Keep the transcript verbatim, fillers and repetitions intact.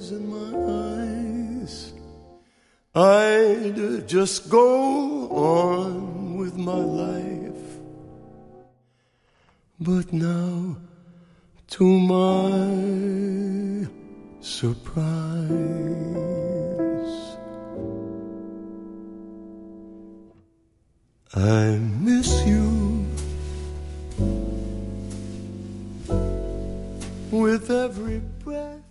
tears in my eyes, I'd just go on with my life. But now, to my surprise, I miss you with every breath